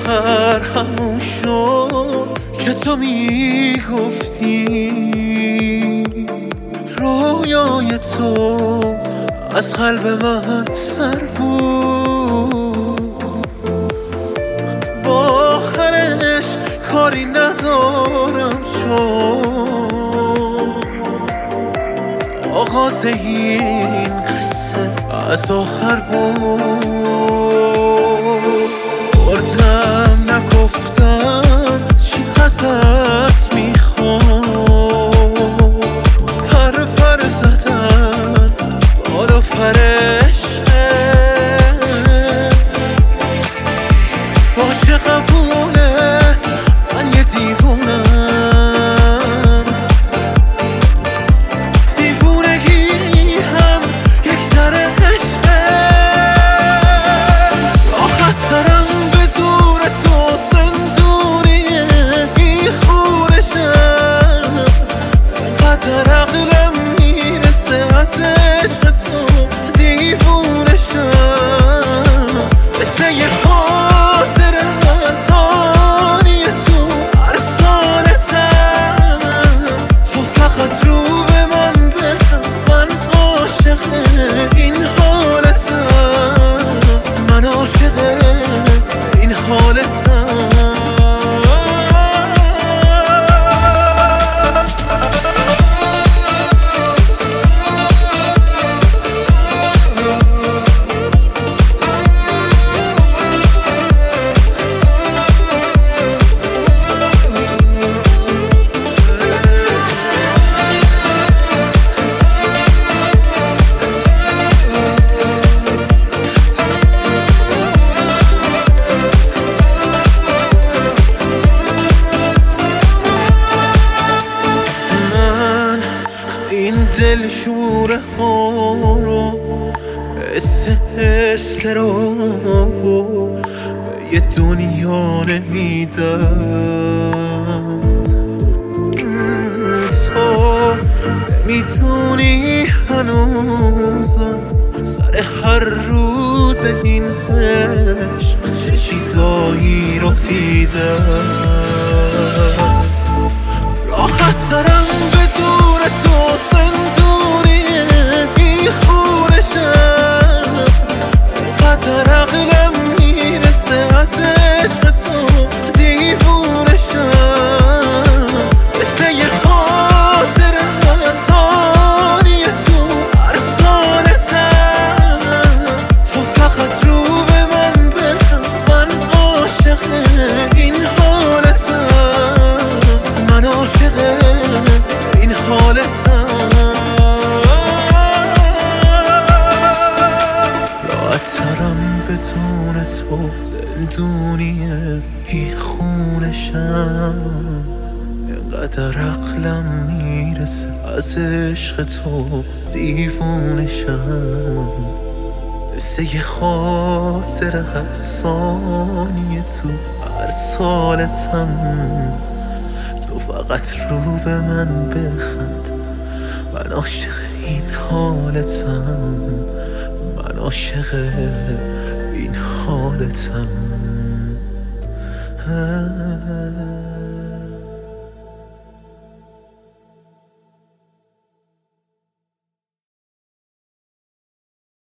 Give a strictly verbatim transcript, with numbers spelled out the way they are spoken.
آخر همون شد که تو میگفتی رویای تو از قلب من سر بود. با آخرش کاری ندارم چون آغاز این قصه از آخر بود. بردم نگفتم چی ازت میخوام، پر پر زدن بالا فرشته باشه قبوله من یه دیوونم، دیوونگی هم یک ذره عشقه. راحت ترم بدون تو زندونیه این خونشم، قدر عقلم میرسه از عشق تو دیوونشم. مثل یه خاطر از آنی تو هر سالتم، تو فقط رو به من بخم من عاشق این حالتم، من عاشق این حالتم. این دل شوره ها رو حس حس رو به یه دنیا نمیدم. تو نمیتونی هنوزم سر هر روز این عشق چه چیزایی رو دیدم. راحت ترم بدون تو زندونیه این خونشم، قدر عقلم میرسه از عشق تو دیوونشم. مثل یه خاطر از آنی تو هر سالتم، تو فقط رو به من بخم من عاشق این حالتم، من عاشق این حالتم. راحت ترم بدون تو زندونیه این خونشم، اینقدر عقلم میرسه از عشق تو دیوونشم. مثل یه خاطر هر ثانیه تو هر سالتم، تو فقط رو به من بخند من عاشق این حالتم، من عاشق این حالتم.